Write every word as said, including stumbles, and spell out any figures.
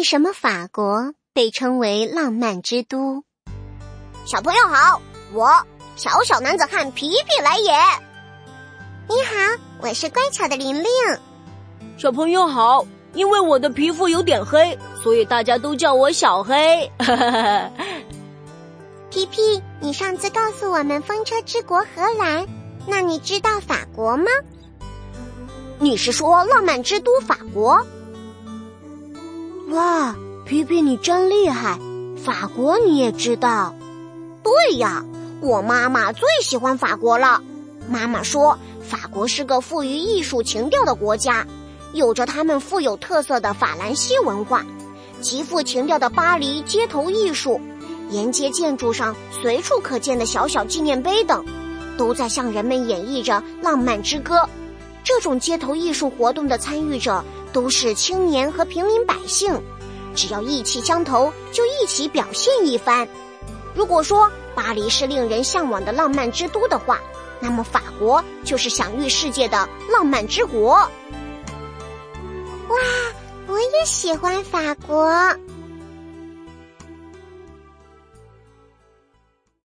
为什么法国被称为浪漫之都？ 小朋友好，我小小男子汉皮皮来也。 你好，我是乖巧的玲玲。 小朋友好，因为我的皮肤有点黑，所以大家都叫我小黑。 皮皮，你上次告诉我们风车之国荷兰，那你知道法国吗？ 你是说浪漫之都法国？ 哇，皮皮你真厉害，法国你也知道。 对呀，我妈妈最喜欢法国了。妈妈说法国是个富于艺术情调的国家，有着他们富有特色的法兰西文化，极富情调的巴黎街头艺术，沿街建筑上随处可见的小小纪念碑等，都在向人们演绎着浪漫之歌。这种街头艺术活动的参与者都是青年和平民百姓，只要意气相投，就一起表现一番。如果说巴黎是令人向往的浪漫之都的话，那么法国就是享誉世界的浪漫之国。 哇，我也喜欢法国。